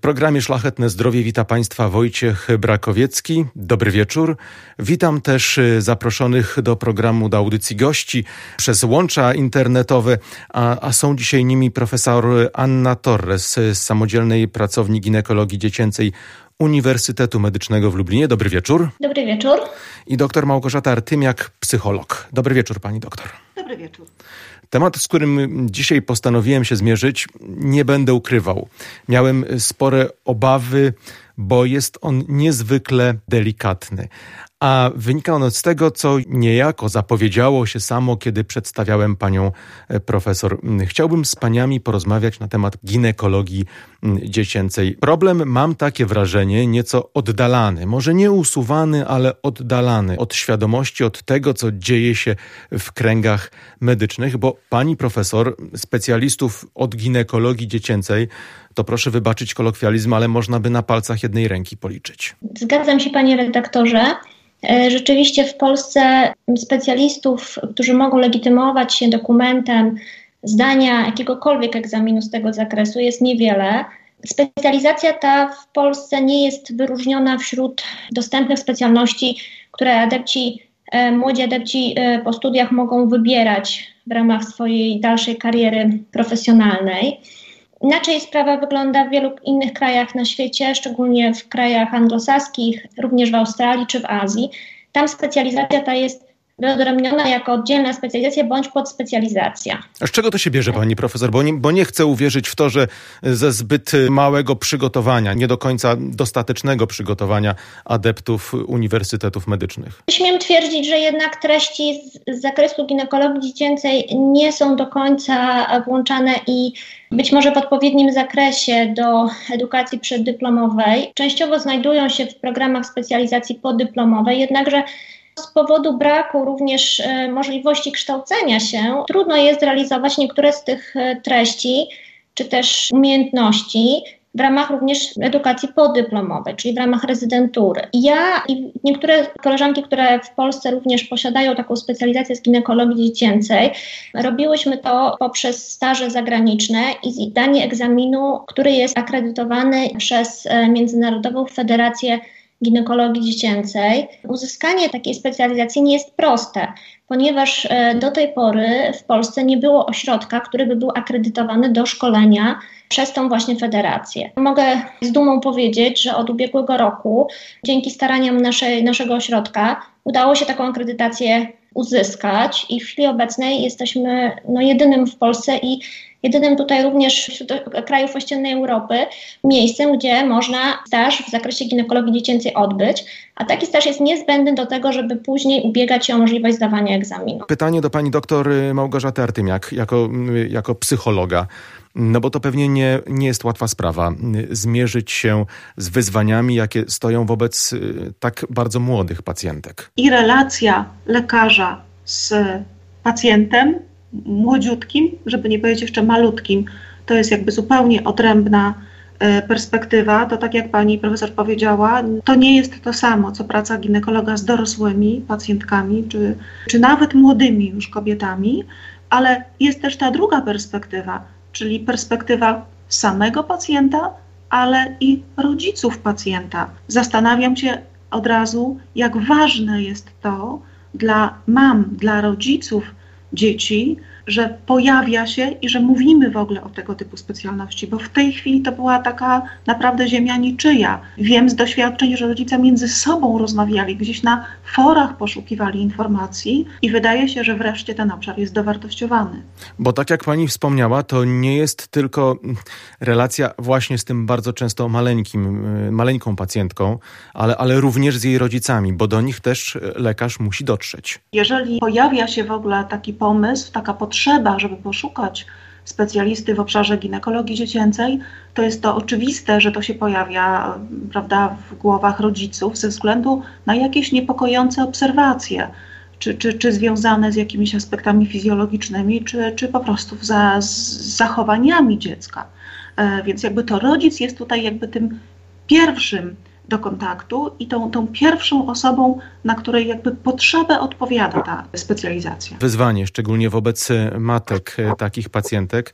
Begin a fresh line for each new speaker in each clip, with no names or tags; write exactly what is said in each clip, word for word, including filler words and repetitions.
programie Szlachetne Zdrowie wita Państwa Wojciech Brakowiecki. Dobry wieczór. Witam też zaproszonych do programu, do audycji gości przez łącza internetowe, a, a są dzisiaj nimi profesor Anna Torres z Samodzielnej Pracowni Ginekologii Dziecięcej Uniwersytetu Medycznego w Lublinie. Dobry wieczór.
Dobry wieczór.
I doktor Małgorzata Artymiak, psycholog. Dobry wieczór, pani doktor.
Dobry wieczór.
Temat, z którym dzisiaj postanowiłem się zmierzyć, nie będę ukrywał. Miałem spore obawy, bo jest on niezwykle delikatny. A wynika on z tego, co niejako zapowiedziało się samo, kiedy przedstawiałem panią profesor. Chciałbym z paniami porozmawiać na temat ginekologii dziecięcej. Problem, mam takie wrażenie, nieco oddalany. Może nie usuwany, ale oddalany od świadomości, od tego, co dzieje się w kręgach medycznych, bo pani profesor, specjalistów od ginekologii dziecięcej, to proszę wybaczyć kolokwializm, ale można by na palcach jednej ręki policzyć.
Zgadzam się, panie redaktorze. Rzeczywiście w Polsce specjalistów, którzy mogą legitymować się dokumentem zdania jakiegokolwiek egzaminu z tego zakresu, jest niewiele. Specjalizacja ta w Polsce nie jest wyróżniona wśród dostępnych specjalności, które adepci, młodzi adepci po studiach mogą wybierać w ramach swojej dalszej kariery profesjonalnej. Inaczej sprawa wygląda w wielu innych krajach na świecie, szczególnie w krajach anglosaskich, również w Australii czy w Azji. Tam specjalizacja ta jest wyodrębniona jako oddzielna specjalizacja bądź podspecjalizacja.
A z czego to się bierze, pani profesor? Bo nie, bo nie chcę uwierzyć w to, że ze zbyt małego przygotowania, nie do końca dostatecznego przygotowania adeptów uniwersytetów medycznych.
Śmiem twierdzić, że jednak treści z, z zakresu ginekologii dziecięcej nie są do końca włączane i być może w odpowiednim zakresie do edukacji przeddyplomowej. Częściowo znajdują się w programach specjalizacji podyplomowej, jednakże z powodu braku również e, możliwości kształcenia się trudno jest realizować niektóre z tych e, treści czy też umiejętności w ramach również edukacji podyplomowej, czyli w ramach rezydentury. Ja i niektóre koleżanki, które w Polsce również posiadają taką specjalizację z ginekologii dziecięcej, robiłyśmy to poprzez staże zagraniczne i zdanie egzaminu, który jest akredytowany przez e, Międzynarodową Federację Ginekologii Dziecięcej. Uzyskanie takiej specjalizacji nie jest proste, ponieważ e, do tej pory w Polsce nie było ośrodka, który by był akredytowany do szkolenia przez tą właśnie federację. Mogę z dumą powiedzieć, że od ubiegłego roku dzięki staraniom naszej, naszego ośrodka udało się taką akredytację uzyskać i w chwili obecnej jesteśmy no, jedynym w Polsce i jedynym tutaj również wśród krajów ościennej Europy miejscem, gdzie można staż w zakresie ginekologii dziecięcej odbyć, a taki staż jest niezbędny do tego, żeby później ubiegać się o możliwość zdawania egzaminu.
Pytanie do pani doktor Małgorzaty Artymiak jako, jako psychologa. No bo to pewnie nie, nie jest łatwa sprawa zmierzyć się z wyzwaniami, jakie stoją wobec tak bardzo młodych pacjentek.
I relacja lekarza z pacjentem młodziutkim, żeby nie powiedzieć jeszcze malutkim, to jest jakby zupełnie odrębna perspektywa. To tak jak pani profesor powiedziała, to nie jest to samo, co praca ginekologa z dorosłymi pacjentkami, czy, czy nawet młodymi już kobietami, ale jest też ta druga perspektywa, czyli perspektywa samego pacjenta, ale i rodziców pacjenta. Zastanawiam się od razu, jak ważne jest to dla mam, dla rodziców dzieci, że pojawia się i że mówimy w ogóle o tego typu specjalności, bo w tej chwili to była taka naprawdę ziemia niczyja. Wiem z doświadczeń, że rodzice między sobą rozmawiali, gdzieś na forach poszukiwali informacji i wydaje się, że wreszcie ten obszar jest dowartościowany.
Bo tak jak pani wspomniała, to nie jest tylko relacja właśnie z tym bardzo często maleńkim, maleńką pacjentką, ale, ale również z jej rodzicami, bo do nich też lekarz musi dotrzeć.
Jeżeli pojawia się w ogóle taki pomysł, taka potrzeba, żeby poszukać specjalisty w obszarze ginekologii dziecięcej, to jest to oczywiste, że to się pojawia, prawda, w głowach rodziców ze względu na jakieś niepokojące obserwacje, czy, czy, czy związane z jakimiś aspektami fizjologicznymi, czy, czy po prostu za, z zachowaniami dziecka. E, więc jakby to rodzic jest tutaj jakby tym pierwszym do kontaktu i tą, tą pierwszą osobą, na której jakby potrzebę odpowiada ta specjalizacja.
Wyzwanie, szczególnie wobec matek takich pacjentek,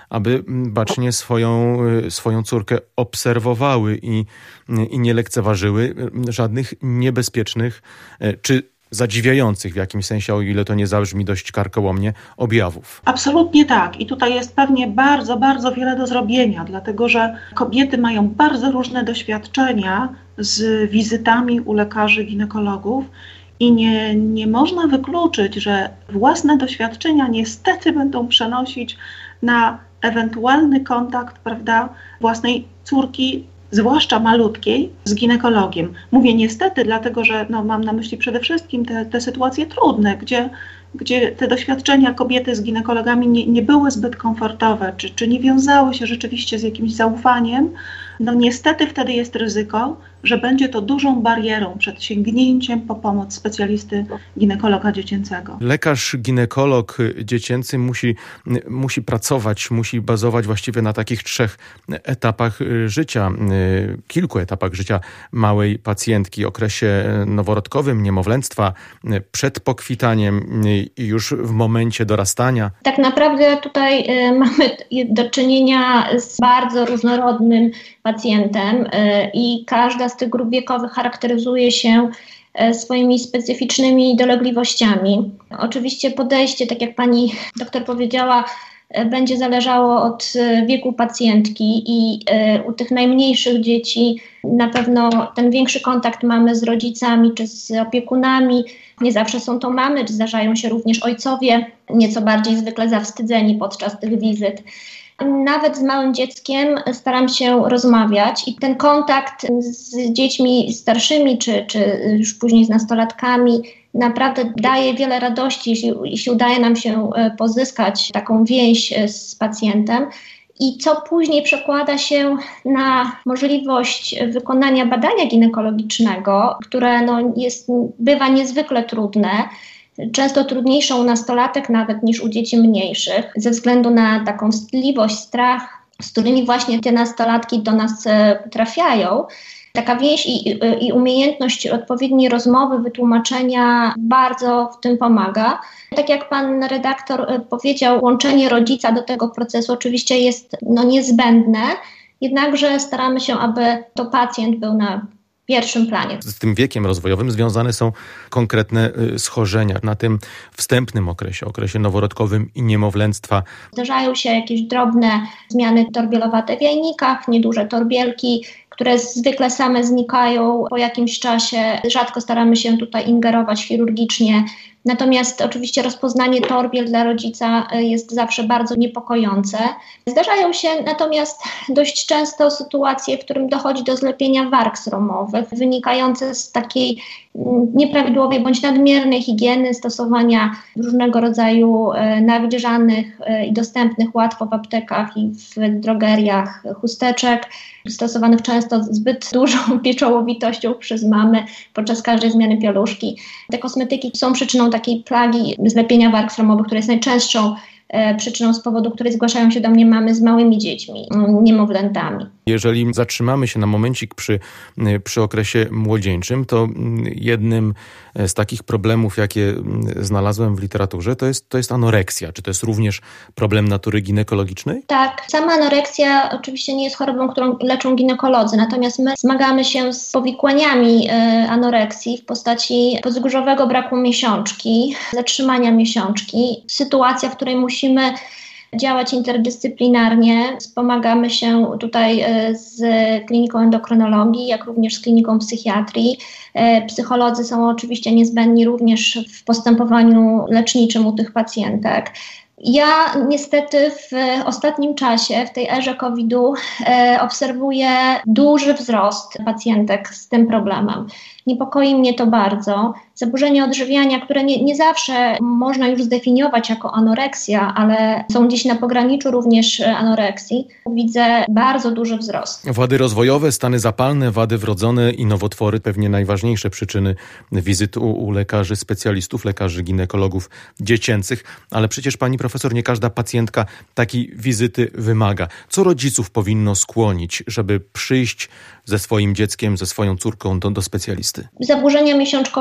aby bacznie swoją, swoją córkę obserwowały i, i nie lekceważyły żadnych niebezpiecznych czy zadziwiających w jakimś sensie, o ile to nie zabrzmi dość karkołomnie, objawów.
Absolutnie tak. I tutaj jest pewnie bardzo, bardzo wiele do zrobienia, dlatego że kobiety mają bardzo różne doświadczenia z wizytami u lekarzy ginekologów i nie, nie można wykluczyć, że własne doświadczenia niestety będą przenosić na ewentualny kontakt, prawda, własnej córki, zwłaszcza malutkiej, z ginekologiem. Mówię niestety, dlatego że no, mam na myśli przede wszystkim te, te sytuacje trudne, gdzie, gdzie te doświadczenia kobiety z ginekologami nie, nie były zbyt komfortowe, czy, czy nie wiązały się rzeczywiście z jakimś zaufaniem. No niestety wtedy jest ryzyko, że będzie to dużą barierą przed sięgnięciem po pomoc specjalisty ginekologa dziecięcego.
Lekarz ginekolog dziecięcy musi, musi pracować, musi bazować właściwie na takich trzech etapach życia, kilku etapach życia małej pacjentki, okresie noworodkowym, niemowlęctwa, przed pokwitaniem i już w momencie dorastania.
Tak naprawdę tutaj mamy do czynienia z bardzo różnorodnym pacjentem i każda z tych grup wiekowych charakteryzuje się swoimi specyficznymi dolegliwościami. Oczywiście podejście, tak jak pani doktor powiedziała, będzie zależało od wieku pacjentki i u tych najmniejszych dzieci na pewno ten większy kontakt mamy z rodzicami czy z opiekunami. Nie zawsze są to mamy, zdarzają się również ojcowie, nieco bardziej zwykle zawstydzeni podczas tych wizyt. Nawet z małym dzieckiem staram się rozmawiać i ten kontakt z dziećmi starszymi czy, czy już później z nastolatkami naprawdę daje wiele radości, jeśli, jeśli udaje nam się pozyskać taką więź z pacjentem. I co później przekłada się na możliwość wykonania badania ginekologicznego, które no jest, bywa niezwykle trudne. Często trudniejsze u nastolatek nawet niż u dzieci mniejszych, ze względu na taką wstydliwość, strach, z którymi właśnie te nastolatki do nas trafiają. Taka więź i, i umiejętność odpowiedniej rozmowy, wytłumaczenia bardzo w tym pomaga. Tak jak pan redaktor powiedział, łączenie rodzica do tego procesu oczywiście jest no, niezbędne, jednakże staramy się, aby to pacjent był na pierwszym planie.
Z tym wiekiem rozwojowym związane są konkretne schorzenia. Na tym wstępnym okresie, okresie noworodkowym i niemowlęctwa.
Zdarzają się jakieś drobne zmiany torbielowate w jajnikach, nieduże torbielki, które zwykle same znikają po jakimś czasie. Rzadko staramy się tutaj ingerować chirurgicznie. Natomiast oczywiście rozpoznanie torbiel dla rodzica jest zawsze bardzo niepokojące. Zdarzają się natomiast dość często sytuacje, w którym dochodzi do zlepienia warg sromowych, wynikające z takiej nieprawidłowej bądź nadmiernej higieny, stosowania różnego rodzaju nawilżanych i dostępnych łatwo w aptekach i w drogeriach chusteczek, stosowanych często z zbyt dużą pieczołowitością przez mamy podczas każdej zmiany pieluszki. Te kosmetyki są przyczyną takiej plagi zlepienia warg sromowych, która jest najczęstszą e, przyczyną, z powodu której zgłaszają się do mnie mamy z małymi dziećmi, niemowlętami.
Jeżeli zatrzymamy się na momencik przy, przy okresie młodzieńczym, to jednym z takich problemów, jakie znalazłem w literaturze, to jest, to jest anoreksja. Czy to jest również problem natury ginekologicznej?
Tak, sama anoreksja oczywiście nie jest chorobą, którą leczą ginekolodzy, natomiast my zmagamy się z powikłaniami anoreksji w postaci podwzgórzowego braku miesiączki, zatrzymania miesiączki. Sytuacja, w której musimy działać interdyscyplinarnie. Wspomagamy się tutaj z kliniką endokrynologii, jak również z kliniką psychiatrii. Psycholodzy są oczywiście niezbędni również w postępowaniu leczniczym u tych pacjentek. Ja niestety w ostatnim czasie, w tej erze kowida, e, obserwuję duży wzrost pacjentek z tym problemem. Niepokoi mnie to bardzo. Zaburzenia odżywiania, które nie, nie zawsze można już zdefiniować jako anoreksja, ale są gdzieś na pograniczu również anoreksji. Widzę bardzo duży wzrost.
Wady rozwojowe, stany zapalne, wady wrodzone i nowotwory, pewnie najważniejsze przyczyny wizyt u, u lekarzy specjalistów, lekarzy ginekologów dziecięcych, ale przecież pani profesor, nie każda pacjentka takiej wizyty wymaga. Co rodziców powinno skłonić, żeby przyjść ze swoim dzieckiem, ze swoją córką do, do specjalisty?
Zaburzenia miesiączkowania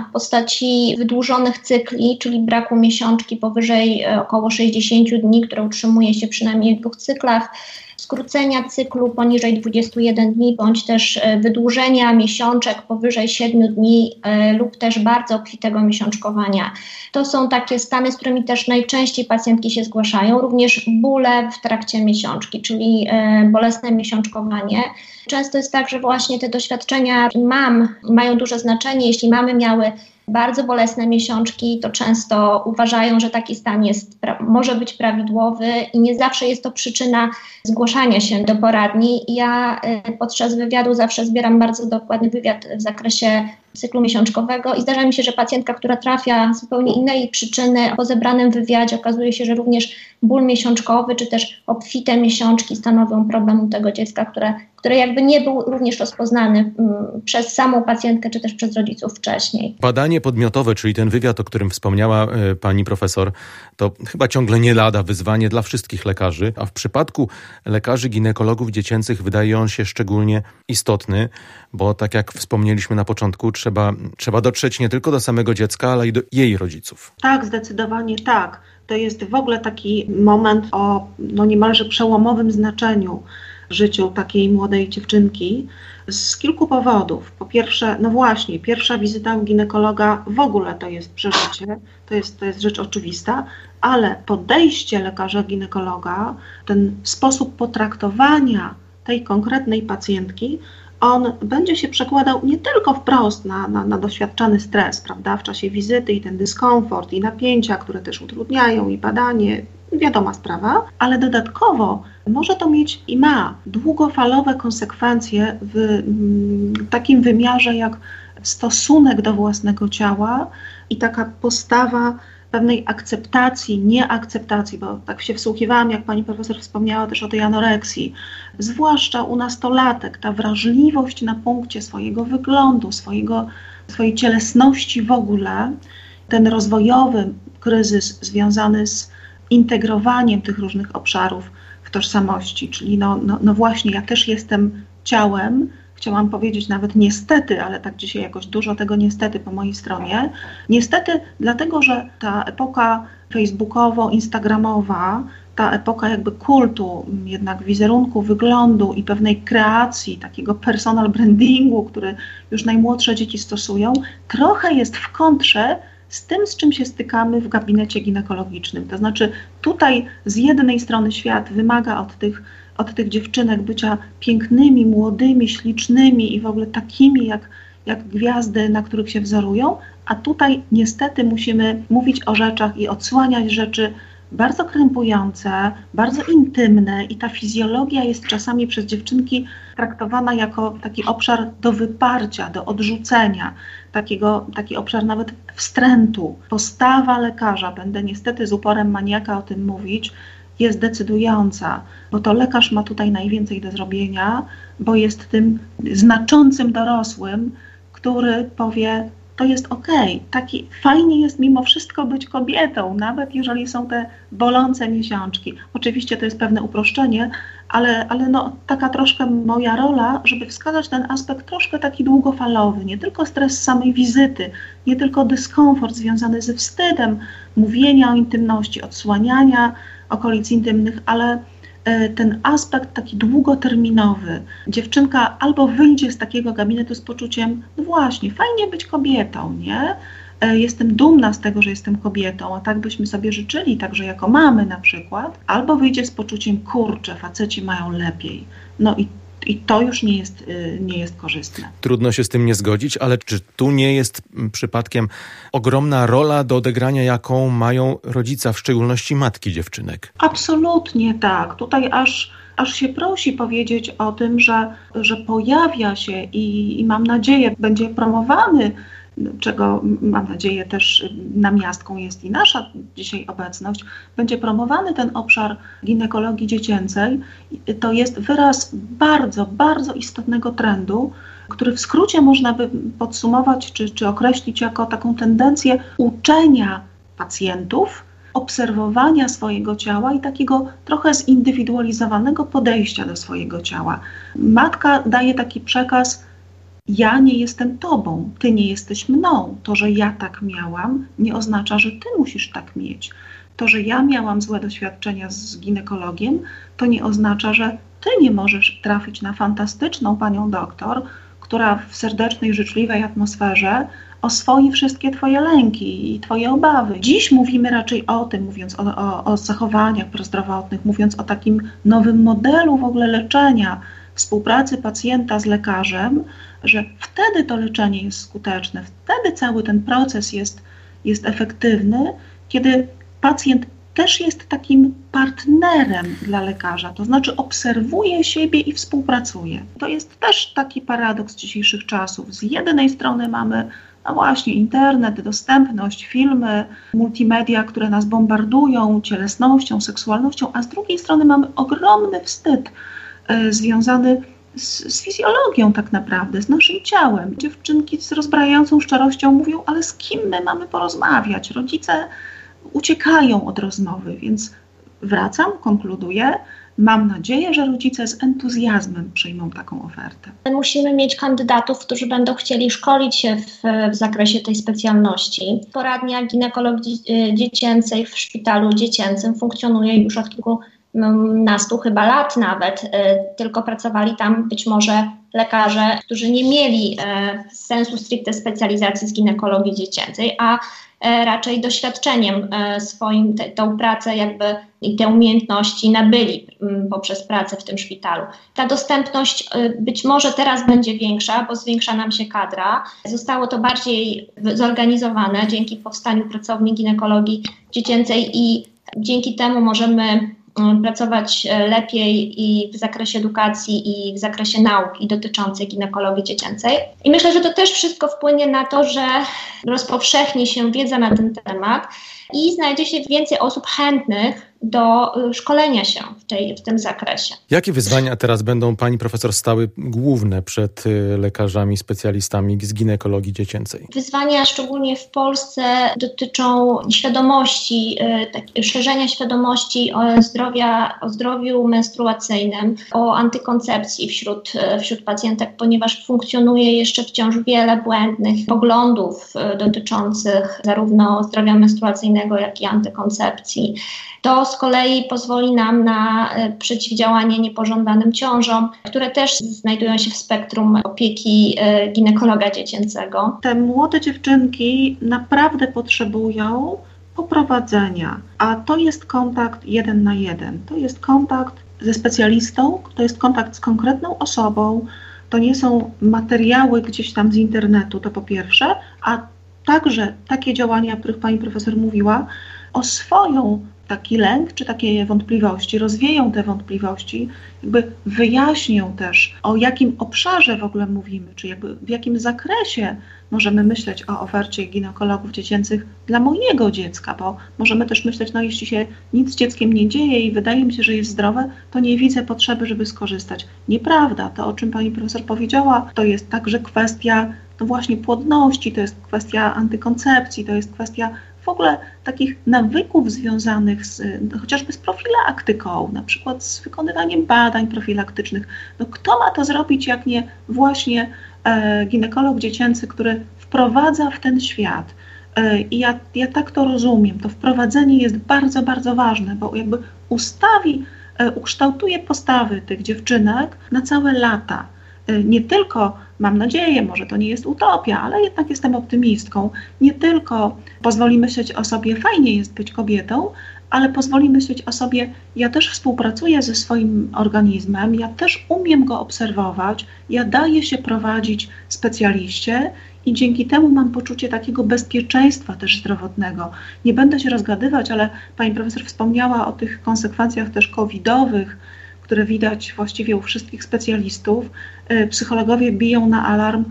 zmiana w postaci wydłużonych cykli, czyli braku miesiączki powyżej około sześćdziesiąt dni, które utrzymuje się przynajmniej w dwóch cyklach, skrócenia cyklu poniżej dwudziestu jeden dni, bądź też wydłużenia miesiączek powyżej siedmiu dni lub też bardzo obfitego miesiączkowania. To są takie stany, z którymi też najczęściej pacjentki się zgłaszają. Również bóle w trakcie miesiączki, czyli bolesne miesiączkowanie. Często jest tak, że właśnie te doświadczenia mam mają duże znaczenie. Jeśli mamy miały bardzo bolesne miesiączki, to często uważają, że taki stan jest, może być prawidłowy i nie zawsze jest to przyczyna zgłaszania się do poradni. Ja podczas wywiadu zawsze zbieram bardzo dokładny wywiad w zakresie cyklu miesiączkowego i zdarza mi się, że pacjentka, która trafia z zupełnie innej przyczyny, po zebranym wywiadzie okazuje się, że również ból miesiączkowy czy też obfite miesiączki stanowią problem u tego dziecka, które, które jakby nie był również rozpoznany um, przez samą pacjentkę czy też przez rodziców wcześniej.
Badanie podmiotowe, czyli ten wywiad, o którym wspomniała y, pani profesor, to chyba ciągle nie lada wyzwanie dla wszystkich lekarzy, a w przypadku lekarzy ginekologów dziecięcych wydaje on się szczególnie istotny, bo tak jak wspomnieliśmy na początku, trzeba, trzeba dotrzeć nie tylko do samego dziecka, ale i do jej rodziców.
Tak, zdecydowanie tak. To jest w ogóle taki moment o no niemalże przełomowym znaczeniu w życiu takiej młodej dziewczynki z kilku powodów. Po pierwsze, no właśnie, pierwsza wizyta u ginekologa w ogóle to jest przeżycie, to jest, to jest rzecz oczywista, ale podejście lekarza ginekologa, ten sposób potraktowania tej konkretnej pacjentki, on będzie się przekładał nie tylko wprost na, na, na doświadczany stres, prawda, w czasie wizyty i ten dyskomfort i napięcia, które też utrudniają i badanie, wiadoma sprawa, ale dodatkowo może to mieć i ma długofalowe konsekwencje w mm, takim wymiarze jak stosunek do własnego ciała i taka postawa pewnej akceptacji, nieakceptacji, bo tak się wsłuchiwałam, jak pani profesor wspomniała też o tej anoreksji, zwłaszcza u nastolatek, ta wrażliwość na punkcie swojego wyglądu, swojego, swojej cielesności w ogóle, ten rozwojowy kryzys związany z integrowaniem tych różnych obszarów w tożsamości, czyli no, no, no właśnie, ja też jestem ciałem, chciałam powiedzieć nawet niestety, ale tak dzisiaj jakoś dużo tego niestety po mojej stronie. Niestety dlatego, że ta epoka facebookowo-instagramowa, ta epoka jakby kultu jednak wizerunku, wyglądu i pewnej kreacji, takiego personal brandingu, który już najmłodsze dzieci stosują, trochę jest w kontrze z tym, z czym się stykamy w gabinecie ginekologicznym. To znaczy tutaj z jednej strony świat wymaga od tych od tych dziewczynek bycia pięknymi, młodymi, ślicznymi i w ogóle takimi jak, jak gwiazdy, na których się wzorują, a tutaj niestety musimy mówić o rzeczach i odsłaniać rzeczy bardzo krępujące, bardzo intymne i ta fizjologia jest czasami przez dziewczynki traktowana jako taki obszar do wyparcia, do odrzucenia, takiego, taki obszar nawet wstrętu. Postawa lekarza, będę niestety z uporem maniaka o tym mówić, jest decydująca, bo to lekarz ma tutaj najwięcej do zrobienia, bo jest tym znaczącym dorosłym, który powie, to jest okej, okay. Taki fajnie jest mimo wszystko być kobietą, nawet jeżeli są te bolące miesiączki. Oczywiście to jest pewne uproszczenie, ale, ale no, taka troszkę moja rola, żeby wskazać ten aspekt troszkę taki długofalowy, nie tylko stres samej wizyty, nie tylko dyskomfort związany ze wstydem, mówienia o intymności, odsłaniania okolic intymnych, ale ten aspekt taki długoterminowy. Dziewczynka albo wyjdzie z takiego gabinetu z poczuciem, no właśnie, fajnie być kobietą, nie? Jestem dumna z tego, że jestem kobietą, a tak byśmy sobie życzyli, także jako mamy na przykład, albo wyjdzie z poczuciem, kurczę, faceci mają lepiej. No i I to już nie jest, nie jest korzystne.
Trudno się z tym nie zgodzić, ale czy tu nie jest przypadkiem ogromna rola do odegrania, jaką mają rodzice, a w szczególności matki dziewczynek?
Absolutnie tak. Tutaj aż, aż się prosi powiedzieć o tym, że, że pojawia się i, i mam nadzieję będzie promowany, czego mam nadzieję też namiastką jest i nasza dzisiaj obecność, będzie promowany ten obszar ginekologii dziecięcej. To jest wyraz bardzo, bardzo istotnego trendu, który w skrócie można by podsumować czy, czy określić jako taką tendencję uczenia pacjentów, obserwowania swojego ciała i takiego trochę zindywidualizowanego podejścia do swojego ciała. Matka daje taki przekaz, Ja nie jestem tobą, ty nie jesteś mną. To, że ja tak miałam, nie oznacza, że ty musisz tak mieć. To, że ja miałam złe doświadczenia z ginekologiem, to nie oznacza, że ty nie możesz trafić na fantastyczną panią doktor, która w serdecznej, życzliwej atmosferze oswoi wszystkie twoje lęki i twoje obawy. Dziś mówimy raczej o tym, mówiąc o, o, o zachowaniach prozdrowotnych, mówiąc o takim nowym modelu w ogóle leczenia, współpracy pacjenta z lekarzem, że wtedy to leczenie jest skuteczne, wtedy cały ten proces jest, jest efektywny, kiedy pacjent też jest takim partnerem dla lekarza, to znaczy obserwuje siebie i współpracuje. To jest też taki paradoks dzisiejszych czasów. Z jednej strony mamy, no właśnie, internet, dostępność, filmy, multimedia, które nas bombardują cielesnością, seksualnością, a z drugiej strony mamy ogromny wstyd y, związany z, z fizjologią tak naprawdę, z naszym ciałem. Dziewczynki z rozbrajającą szczerością mówią, ale z kim my mamy porozmawiać? Rodzice uciekają od rozmowy, więc wracam, konkluduję. Mam nadzieję, że rodzice z entuzjazmem przyjmą taką ofertę.
Musimy mieć kandydatów, którzy będą chcieli szkolić się w, w zakresie tej specjalności. Poradnia ginekologii dziecięcej w szpitalu dziecięcym funkcjonuje już od kilkunastu chyba lat nawet, tylko pracowali tam być może lekarze, którzy nie mieli sensu stricte specjalizacji z ginekologii dziecięcej, a raczej doświadczeniem swoim te, tą pracę jakby i te umiejętności nabyli poprzez pracę w tym szpitalu. Ta dostępność być może teraz będzie większa, bo zwiększa nam się kadra. Zostało to bardziej zorganizowane dzięki powstaniu pracowni ginekologii dziecięcej i dzięki temu możemy pracować lepiej i w zakresie edukacji, i w zakresie nauki dotyczącej ginekologii dziecięcej. I myślę, że to też wszystko wpłynie na to, że rozpowszechni się wiedza na ten temat i znajdzie się więcej osób chętnych do szkolenia się w, tej, w tym zakresie.
Jakie wyzwania teraz będą pani profesor stały główne przed lekarzami, specjalistami z ginekologii dziecięcej?
Wyzwania szczególnie w Polsce dotyczą świadomości, tak, szerzenia świadomości o, zdrowia, o zdrowiu menstruacyjnym, o antykoncepcji wśród, wśród pacjentek, ponieważ funkcjonuje jeszcze wciąż wiele błędnych poglądów dotyczących zarówno zdrowia menstruacyjnego, jak i antykoncepcji. To z kolei pozwoli nam na przeciwdziałanie niepożądanym ciążom, które też znajdują się w spektrum opieki ginekologa dziecięcego.
Te młode dziewczynki naprawdę potrzebują poprowadzenia, a to jest kontakt jeden na jeden. To jest kontakt ze specjalistą, to jest kontakt z konkretną osobą, to nie są materiały gdzieś tam z internetu, to po pierwsze, a także takie działania, o których pani profesor mówiła, oswoją taki lęk czy takie wątpliwości, rozwieją te wątpliwości, jakby wyjaśnią też, o jakim obszarze w ogóle mówimy, czy jakby w jakim zakresie możemy myśleć o ofercie ginekologów dziecięcych dla mojego dziecka, bo możemy też myśleć, no jeśli się nic z dzieckiem nie dzieje i wydaje mi się, że jest zdrowe, to nie widzę potrzeby, żeby skorzystać. Nieprawda, to o czym pani profesor powiedziała, to jest także kwestia no właśnie płodności, to jest kwestia antykoncepcji, to jest kwestia w ogóle takich nawyków związanych z, no, chociażby z profilaktyką, na przykład z wykonywaniem badań profilaktycznych. No, kto ma to zrobić, jak nie właśnie e, ginekolog dziecięcy, który wprowadza w ten świat. E, I ja, ja tak to rozumiem. To wprowadzenie jest bardzo, bardzo ważne, bo jakby ustawi, e, ukształtuje postawy tych dziewczynek na całe lata. Nie tylko, mam nadzieję, może to nie jest utopia, ale jednak jestem optymistką, nie tylko pozwoli myśleć o sobie, fajnie jest być kobietą, ale pozwoli myśleć o sobie, ja też współpracuję ze swoim organizmem, ja też umiem go obserwować, ja daję się prowadzić specjaliście i dzięki temu mam poczucie takiego bezpieczeństwa też zdrowotnego. Nie będę się rozgadywać, ale pani profesor wspomniała o tych konsekwencjach też covidowych, które widać właściwie u wszystkich specjalistów. Psychologowie biją na alarm.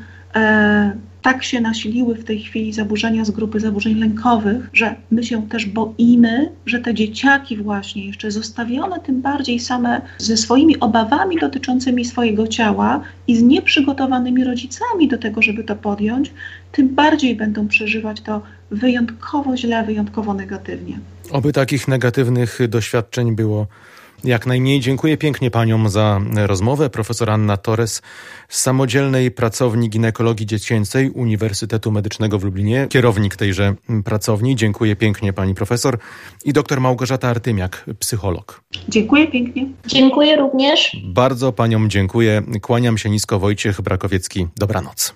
E, tak się nasiliły w tej chwili zaburzenia z grupy zaburzeń lękowych, że my się też boimy, że te dzieciaki właśnie jeszcze zostawione tym bardziej same ze swoimi obawami dotyczącymi swojego ciała i z nieprzygotowanymi rodzicami do tego, żeby to podjąć, tym bardziej będą przeżywać to wyjątkowo źle, wyjątkowo negatywnie.
Oby takich negatywnych doświadczeń było Jak najmniej. Dziękuję pięknie paniom za rozmowę. Profesor Anna Torres z Samodzielnej Pracowni Ginekologii Dziecięcej Uniwersytetu Medycznego w Lublinie, kierownik tejże pracowni. Dziękuję pięknie pani profesor. I doktor Małgorzata Artymiak, psycholog.
Dziękuję pięknie.
Dziękuję również.
Bardzo paniom dziękuję. Kłaniam się nisko. Wojciech Brakowiecki. Dobranoc.